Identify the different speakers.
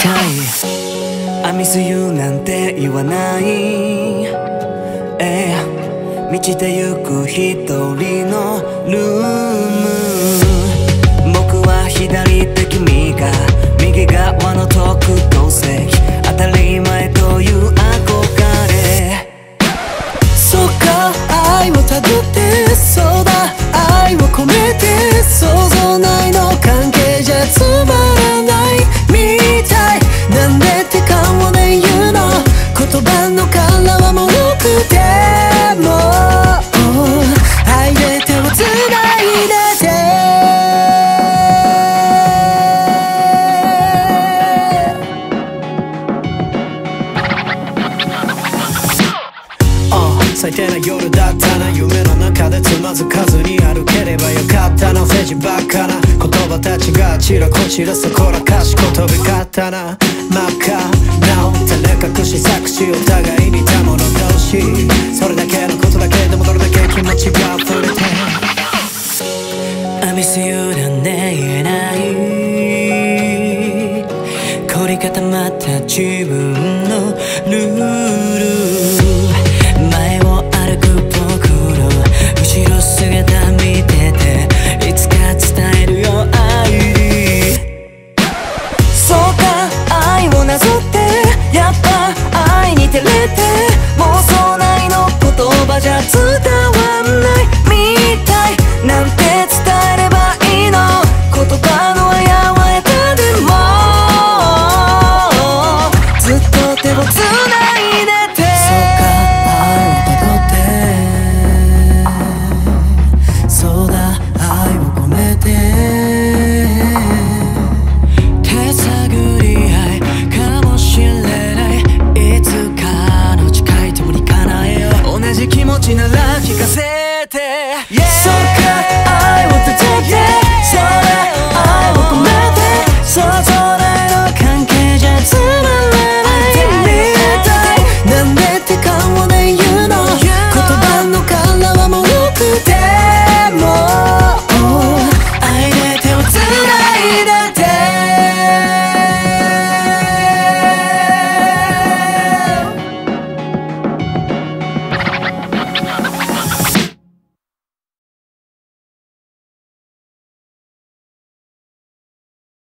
Speaker 1: たい。I miss you なんて言わない、満ちてゆく一人のルーム。僕は左手、君が右側の特等席。当たり前という憧れ。そうか、愛をたどってそうだ、愛を込めて想像内の関係じゃつまらないみたい。なんでって顔で言うの、言葉の殻はもろくても愛で手をつないでて。最低な夜だったな、夢の中でつまずかずに歩ければよかったな。世辞ばっかな言葉たちがあちらこちらそこらかしこ飛び交ったな。真っ赤なお照れ隠し作詞、お互いにたもの同士。それだけのことだけでもどれだけ気持ちが溢れて I miss you なんて言えない、凝り固まった自分のルール。前を歩く僕の後ろ姿見てて、いつか伝えるよ愛。そうか、愛をなぞってやっぱ愛に照れて、妄想内の言葉じゃ伝わんないみたい。なんて伝えればいいの、言葉のあやわやかでもずっと手をつないでて。そうか、愛をたどってそうだ、愛を込めて手探り